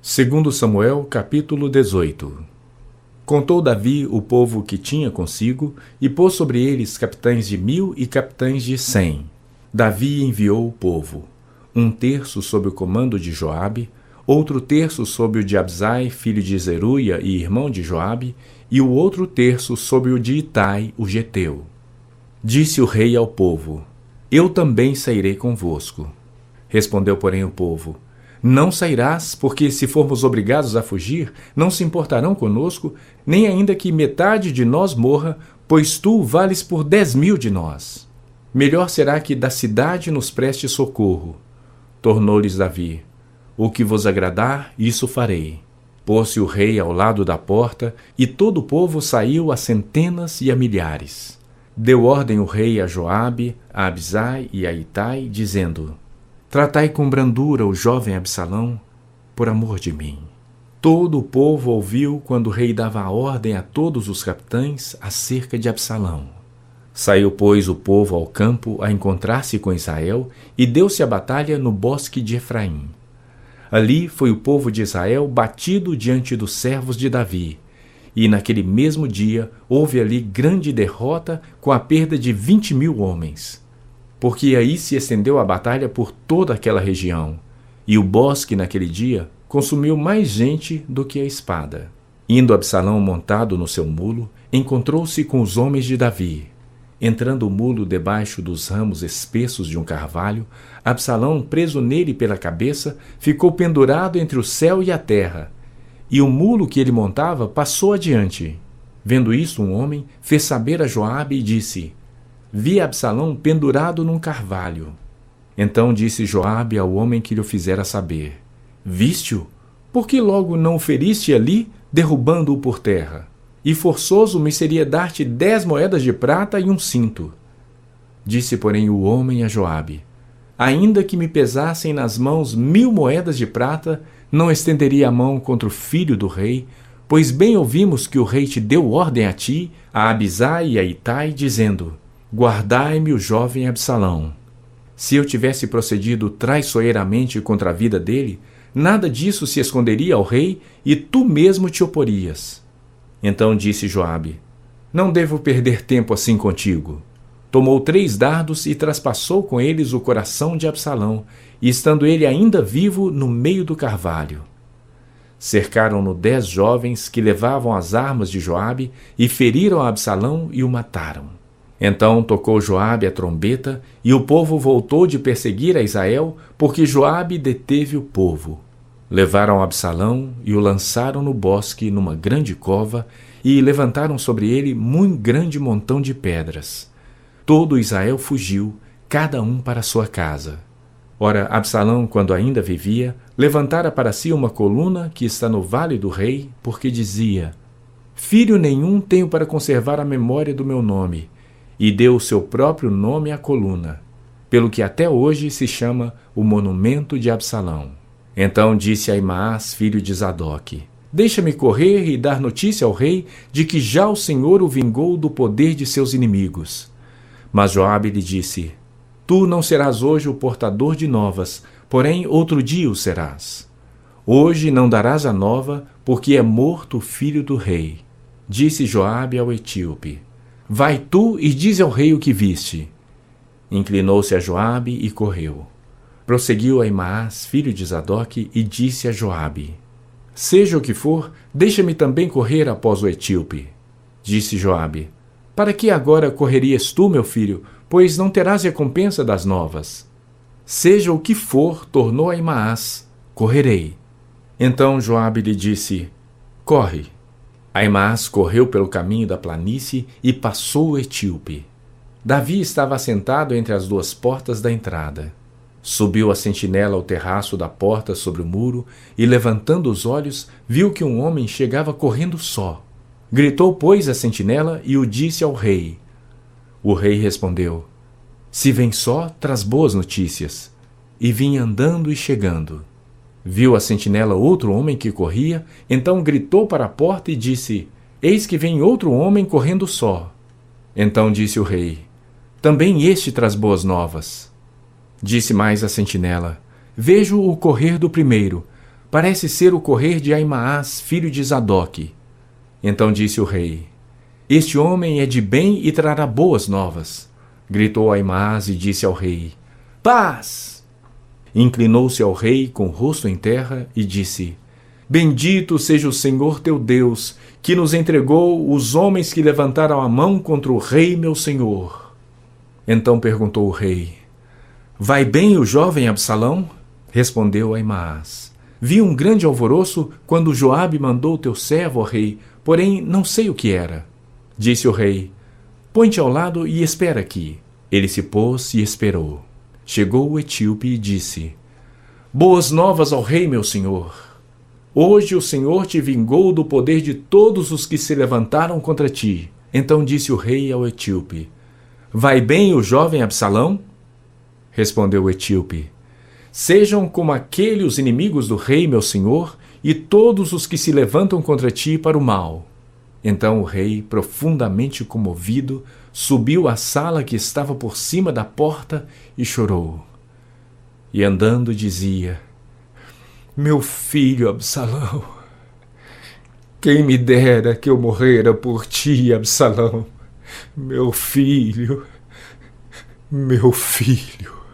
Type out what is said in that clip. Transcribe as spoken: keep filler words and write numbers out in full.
Segundo Samuel, capítulo dezoito. Contou Davi o povo que tinha consigo, e pôs sobre eles capitães de mil e capitães de cem. Davi enviou o povo, um terço sob o comando de Joabe, outro terço sob o de Abisai, filho de Zeruia e irmão de Joabe, e o outro terço sob o de Itai, o geteu. Disse o rei ao povo: Eu também sairei convosco. Respondeu, porém, o povo: Não sairás, porque se formos obrigados a fugir, não se importarão conosco, nem ainda que metade de nós morra, pois tu vales por dez mil de nós. Melhor será que da cidade nos preste socorro. Tornou-lhes Davi: O que vos agradar, isso farei. Pôs-se o rei ao lado da porta, e todo o povo saiu a centenas e a milhares. Deu ordem o rei a Joabe, a Abisai e a Itai, dizendo: Tratai com brandura o jovem Absalão, por amor de mim. Todo o povo ouviu quando o rei dava a ordem a todos os capitães acerca de Absalão. Saiu, pois, o povo ao campo a encontrar-se com Israel, e deu-se a batalha no bosque de Efraim. Ali foi o povo de Israel batido diante dos servos de Davi, e naquele mesmo dia houve ali grande derrota, com a perda de vinte mil homens. Porque aí se estendeu a batalha por toda aquela região, e o bosque naquele dia consumiu mais gente do que a espada. Indo Absalão montado no seu mulo, encontrou-se com os homens de Davi. Entrando o mulo debaixo dos ramos espessos de um carvalho, Absalão, preso nele pela cabeça, ficou pendurado entre o céu e a terra, e o mulo que ele montava passou adiante. Vendo isso, um homem fez saber a Joabe e disse: Vi Absalão pendurado num carvalho. Então disse Joabe ao homem que lhe o fizera saber: Viste-o? Por que logo não o feriste ali, derrubando-o por terra? E forçoso me seria dar-te dez moedas de prata e um cinto. Disse, porém, o homem a Joabe: Ainda que me pesassem nas mãos mil moedas de prata, não estenderia a mão contra o filho do rei, pois bem ouvimos que o rei te deu ordem a ti, a Abisai e a Itai, dizendo: Guardai-me o jovem Absalão. Se eu tivesse procedido traiçoeiramente contra a vida dele, nada disso se esconderia ao rei, e tu mesmo te oporias. Então disse Joabe: Não devo perder tempo assim contigo. Tomou três dardos e traspassou com eles o coração de Absalão, e estando ele ainda vivo no meio do carvalho. Cercaram-no dez jovens que levavam as armas de Joabe, e feriram a Absalão e o mataram. Então tocou Joabe a trombeta, e o povo voltou de perseguir a Israel, porque Joabe deteve o povo. Levaram Absalão e o lançaram no bosque numa grande cova, e levantaram sobre ele muito grande montão de pedras. Todo Israel fugiu, cada um para sua casa. Ora, Absalão, quando ainda vivia, levantara para si uma coluna que está no vale do rei, porque dizia: Filho nenhum tenho para conservar a memória do meu nome, e deu o seu próprio nome à coluna, pelo que até hoje se chama o monumento de Absalão. Então disse a Aimaas, filho de Zadoque: Deixa-me correr e dar notícia ao rei de que já o Senhor o vingou do poder de seus inimigos. Mas Joabe lhe disse: Tu não serás hoje o portador de novas, porém outro dia o serás. Hoje não darás a nova, porque é morto o filho do rei. Disse Joabe ao etíope: Vai tu e dize ao rei o que viste. Inclinou-se a Joabe e correu. Prosseguiu Aimaas, filho de Zadoque, e disse a Joabe: Seja o que for, deixa-me também correr após o etíope. Disse Joabe: Para que agora correrias tu, meu filho, pois não terás recompensa das novas? Seja o que for, tornou Aimaas, correrei. Então Joabe lhe disse: Corre. Aimaas correu pelo caminho da planície e passou o etíope. Davi estava assentado entre as duas portas da entrada. Subiu a sentinela ao terraço da porta sobre o muro, e levantando os olhos, viu que um homem chegava correndo só. Gritou, pois, a sentinela e o disse ao rei. O rei respondeu: Se vem só, traz boas notícias. E vinha andando e chegando. Viu a sentinela outro homem que corria, então gritou para a porta e disse: Eis que vem outro homem correndo só. Então disse o rei: Também este traz boas novas. Disse mais a sentinela: Vejo o correr do primeiro, Parece ser o correr de Ahimaás, filho de Zadoque. Então disse o rei: Este homem é de bem e trará boas novas. Gritou Ahimaás e disse ao rei: Paz! Inclinou-se ao rei com o rosto em terra e disse: Bendito seja o Senhor teu Deus, que nos entregou os homens que levantaram a mão contra o rei meu senhor. Então perguntou o rei: Vai bem o jovem Absalão? Respondeu Ahimaás: Vi um grande alvoroço quando Joabe mandou teu servo, ó rei, porém não sei o que era. Disse o rei: Põe-te ao lado e espera aqui. Ele se pôs e esperou. Chegou o etíope e disse: Boas novas ao rei meu senhor. Hoje o Senhor te vingou do poder de todos os que se levantaram contra ti. Então disse o rei ao etíope: Vai bem o jovem Absalão? Respondeu o etíope: Sejam como aquele os inimigos do rei meu senhor e todos os que se levantam contra ti para o mal. Então o rei, profundamente comovido, subiu à sala que estava por cima da porta e chorou. E andando dizia: Meu filho Absalão, quem me dera que eu morrera por ti, Absalão, meu filho, meu filho.